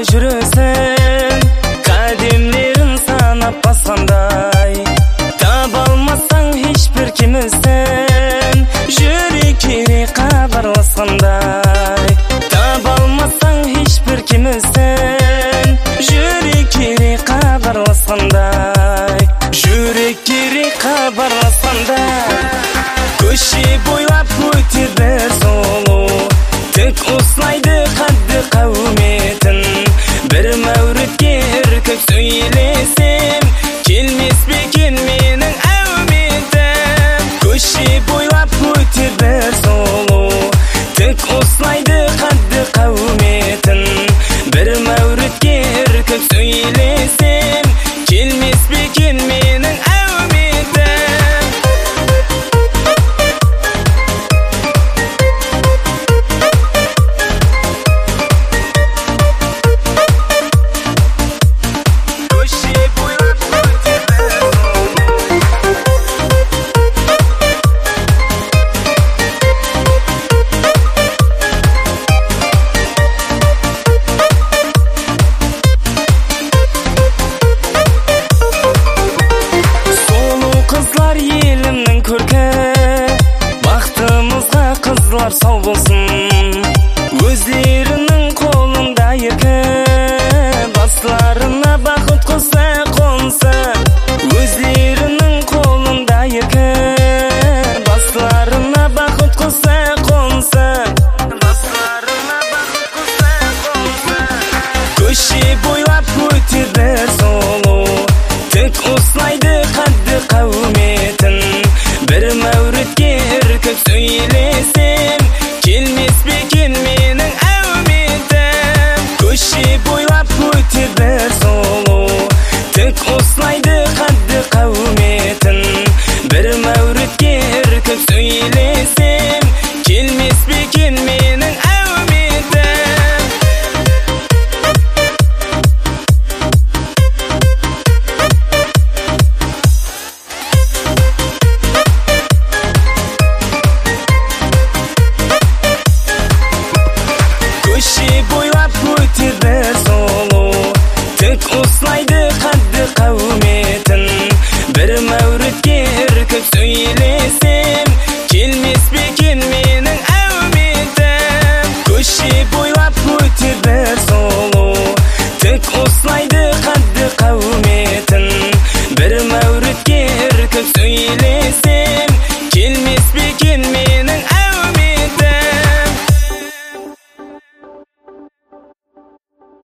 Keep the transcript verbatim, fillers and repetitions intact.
жүресің, қадемлерін санап басқандай. Таба алмасаң ешбір кемісін, жүрек керек хабарласқандай. Таба алмасаң ешбір кемісін, жүрек керек хабарласқандай. Жүрек керек хабарласқандай. Көше бойлап өтеді солу, тік осылайды қадды қауметін. Бір мәуретке іркіп сөйлесем, келмес бе екен менің әуметім. Көше бойлап өтеді солу, тік осылайды қадды қауметін. Бір мәуретке іркіп сөйлесем, келмес бе екен менің әуметім. Елімнің көркі, бақытымызға қызлар сау болсын. Өздерінің қолында еркі, басларына бақыт құсы қонсын. Өздерінің қолында еркі, басларына бақыт құсы қонсын. Басларына бақыт құсы қонсын. Көше бойлап өтеді солу, тік осылайды қадды қауметін. Бір мәуретке іркіп сөйлесем, келмес бе екен менің әуметім. Көше бойлап өтеді солу, тік осылайды қадды қауметін. Бір мәуретке іркіп сөйлесем, келмес бе екен менің әуметім. Көше бойлап өтеді солу, тік осылайды қадды қауметін. Бір мәуретке іркіп сөйлесем, келмес бе екен